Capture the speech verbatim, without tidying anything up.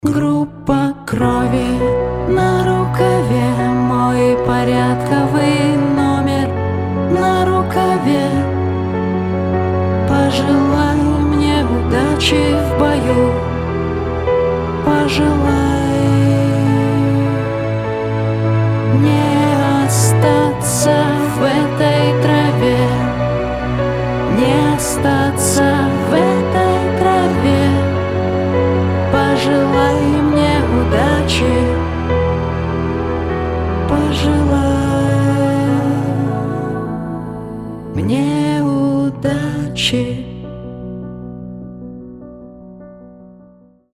Группа крови на рукаве, мой порядковый номер на рукаве. Пожелай мне удачи в бою, пожелай.